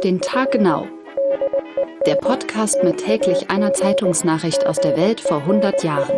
den Tag genau. Der Podcast mit täglich einer Zeitungsnachricht aus der Welt vor 100 Jahren.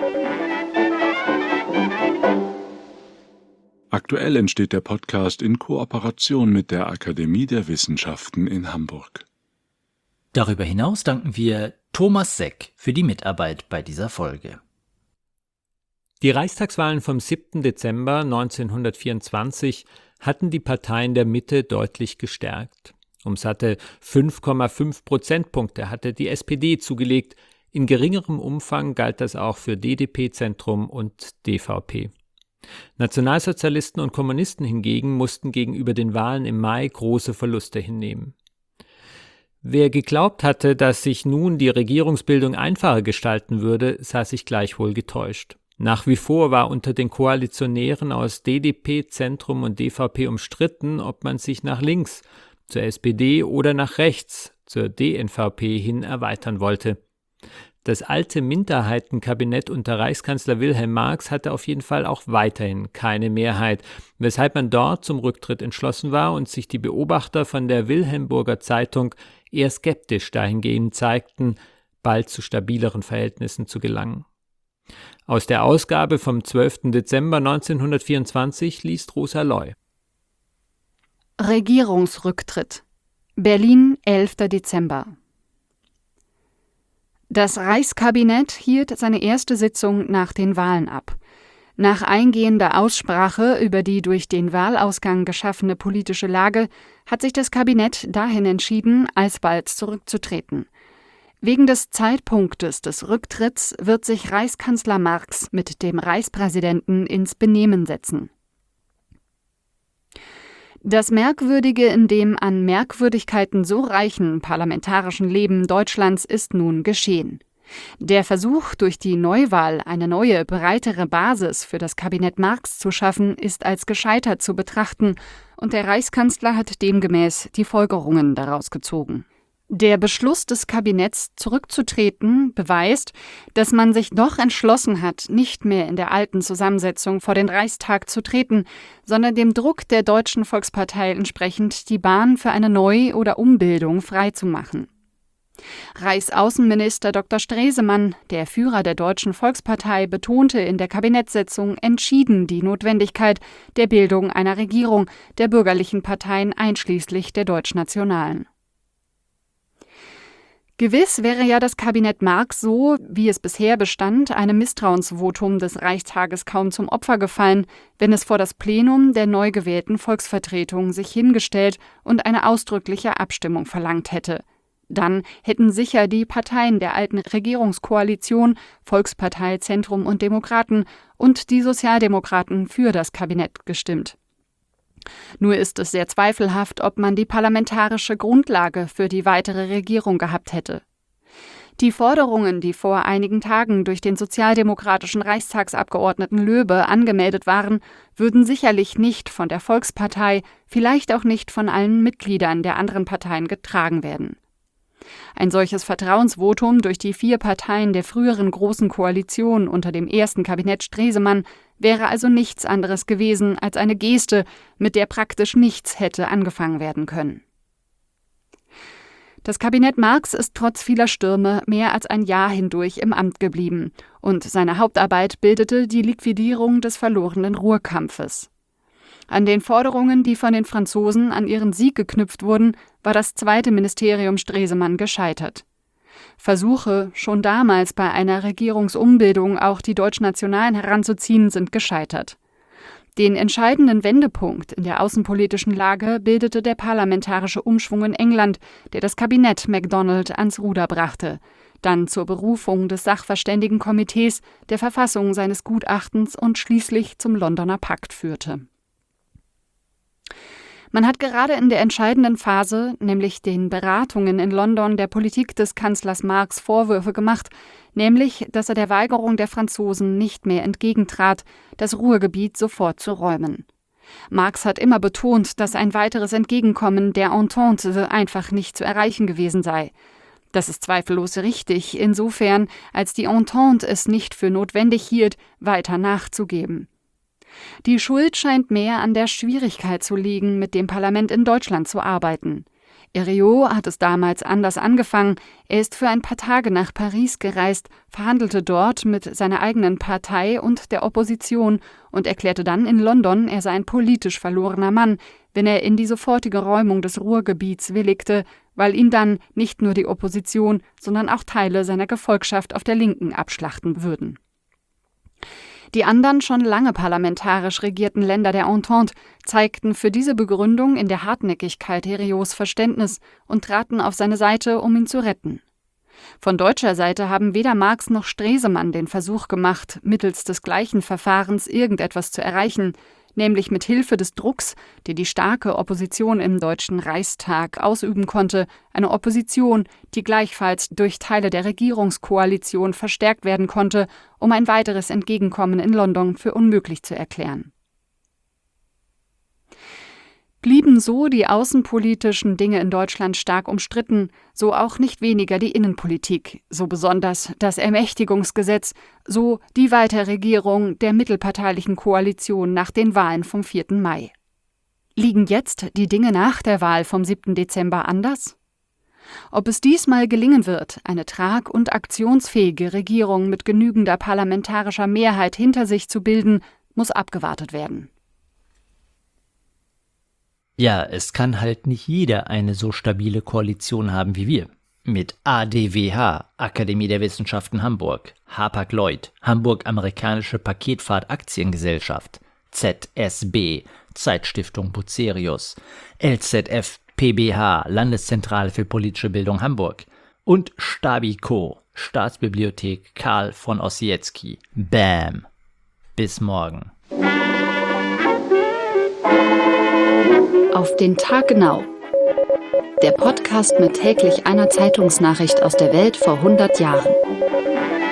Aktuell entsteht der Podcast in Kooperation mit der Akademie der Wissenschaften in Hamburg. Darüber hinaus danken wir Thomas Seck für die Mitarbeit bei dieser Folge. Die Reichstagswahlen vom 7. Dezember 1924 hatten die Parteien der Mitte deutlich gestärkt. Um satte 5,5 Prozentpunkte hatte die SPD zugelegt. In geringerem Umfang galt das auch für DDP-Zentrum und DVP. Nationalsozialisten und Kommunisten hingegen mussten gegenüber den Wahlen im Mai große Verluste hinnehmen. Wer geglaubt hatte, dass sich nun die Regierungsbildung einfacher gestalten würde, sah sich gleichwohl getäuscht. Nach wie vor war unter den Koalitionären aus DDP, Zentrum und DVP umstritten, ob man sich nach links, zur SPD oder nach rechts, zur DNVP hin erweitern wollte. Das alte Minderheitenkabinett unter Reichskanzler Wilhelm Marx hatte auf jeden Fall auch weiterhin keine Mehrheit, weshalb man dort zum Rücktritt entschlossen war und sich die Beobachter von der Wilhelmburger Zeitung eher skeptisch dahingehend zeigten, bald zu stabileren Verhältnissen zu gelangen. Aus der Ausgabe vom 12. Dezember 1924 liest Rosa Loy. Regierungsrücktritt. Berlin, 11. Dezember. Das Reichskabinett hielt seine erste Sitzung nach den Wahlen ab. Nach eingehender Aussprache über die durch den Wahlausgang geschaffene politische Lage hat sich das Kabinett dahin entschieden, alsbald zurückzutreten. Wegen des Zeitpunktes des Rücktritts wird sich Reichskanzler Marx mit dem Reichspräsidenten ins Benehmen setzen. Das merkwürdige in dem an Merkwürdigkeiten so reichen parlamentarischen Leben Deutschlands ist nun geschehen. Der Versuch, durch die Neuwahl eine neue, breitere Basis für das Kabinett Marx zu schaffen, ist als gescheitert zu betrachten, und der Reichskanzler hat demgemäß die Folgerungen daraus gezogen. Der Beschluss des Kabinetts, zurückzutreten, beweist, dass man sich doch entschlossen hat, nicht mehr in der alten Zusammensetzung vor den Reichstag zu treten, sondern dem Druck der Deutschen Volkspartei entsprechend die Bahn für eine Neu- oder Umbildung freizumachen. Reichsaußenminister Dr. Stresemann, der Führer der Deutschen Volkspartei, betonte in der Kabinettssitzung entschieden die Notwendigkeit der Bildung einer Regierung der bürgerlichen Parteien einschließlich der Deutschnationalen. Gewiss wäre ja das Kabinett Marx so, wie es bisher bestand, einem Misstrauensvotum des Reichstages kaum zum Opfer gefallen, wenn es vor das Plenum der neu gewählten Volksvertretung sich hingestellt und eine ausdrückliche Abstimmung verlangt hätte. Dann hätten sicher die Parteien der alten Regierungskoalition, Volkspartei, Zentrum und Demokraten und die Sozialdemokraten für das Kabinett gestimmt. Nur ist es sehr zweifelhaft, ob man die parlamentarische Grundlage für die weitere Regierung gehabt hätte. Die Forderungen, die vor einigen Tagen durch den sozialdemokratischen Reichstagsabgeordneten Löbe angemeldet waren, würden sicherlich nicht von der Volkspartei, vielleicht auch nicht von allen Mitgliedern der anderen Parteien getragen werden. Ein solches Vertrauensvotum durch die 4 Parteien der früheren Großen Koalition unter dem ersten Kabinett Stresemann wäre also nichts anderes gewesen als eine Geste, mit der praktisch nichts hätte angefangen werden können. Das Kabinett Marx ist trotz vieler Stürme mehr als ein Jahr hindurch im Amt geblieben und seine Hauptarbeit bildete die Liquidierung des verlorenen Ruhrkampfes. An den Forderungen, die von den Franzosen an ihren Sieg geknüpft wurden, war das zweite Ministerium Stresemann gescheitert. Versuche, schon damals bei einer Regierungsumbildung auch die Deutschnationalen heranzuziehen, sind gescheitert. Den entscheidenden Wendepunkt in der außenpolitischen Lage bildete der parlamentarische Umschwung in England, der das Kabinett Macdonald ans Ruder brachte, dann zur Berufung des Sachverständigenkomitees, der Verfassung seines Gutachtens und schließlich zum Londoner Pakt führte. Man hat gerade in der entscheidenden Phase, nämlich den Beratungen in London, der Politik des Kanzlers Marx Vorwürfe gemacht, nämlich, dass er der Weigerung der Franzosen nicht mehr entgegentrat, das Ruhrgebiet sofort zu räumen. Marx hat immer betont, dass ein weiteres Entgegenkommen der Entente einfach nicht zu erreichen gewesen sei. Das ist zweifellos richtig, insofern, als die Entente es nicht für notwendig hielt, weiter nachzugeben. Die Schuld scheint mehr an der Schwierigkeit zu liegen, mit dem Parlament in Deutschland zu arbeiten. Herriot hat es damals anders angefangen. Er ist für ein paar Tage nach Paris gereist, verhandelte dort mit seiner eigenen Partei und der Opposition und erklärte dann in London, er sei ein politisch verlorener Mann, wenn er in die sofortige Räumung des Ruhrgebiets willigte, weil ihn dann nicht nur die Opposition, sondern auch Teile seiner Gefolgschaft auf der Linken abschlachten würden. Die anderen schon lange parlamentarisch regierten Länder der Entente zeigten für diese Begründung in der Hartnäckigkeit Herriots Verständnis und traten auf seine Seite, um ihn zu retten. Von deutscher Seite haben weder Marx noch Stresemann den Versuch gemacht, mittels des gleichen Verfahrens irgendetwas zu erreichen, nämlich mit Hilfe des Drucks, den die starke Opposition im Deutschen Reichstag ausüben konnte, eine Opposition, die gleichfalls durch Teile der Regierungskoalition verstärkt werden konnte, um ein weiteres Entgegenkommen in London für unmöglich zu erklären. Blieben so die außenpolitischen Dinge in Deutschland stark umstritten, so auch nicht weniger die Innenpolitik, so besonders das Ermächtigungsgesetz, so die Weiterregierung der mittelparteilichen Koalition nach den Wahlen vom 4. Mai. Liegen jetzt die Dinge nach der Wahl vom 7. Dezember anders? Ob es diesmal gelingen wird, eine trag- und aktionsfähige Regierung mit genügender parlamentarischer Mehrheit hinter sich zu bilden, muss abgewartet werden. Ja, es kann halt nicht jeder eine so stabile Koalition haben wie wir. Mit ADWH, Akademie der Wissenschaften Hamburg, Hapag-Lloyd, Hamburg-Amerikanische Paketfahrt Aktiengesellschaft, ZSB, Zeitstiftung Bucerius, LZF PBH, Landeszentrale für politische Bildung Hamburg und Stabico, Staatsbibliothek Karl von Ossietzky. Bam! Bis morgen. Auf den Tag genau. Der Podcast mit täglich einer Zeitungsnachricht aus der Welt vor 100 Jahren.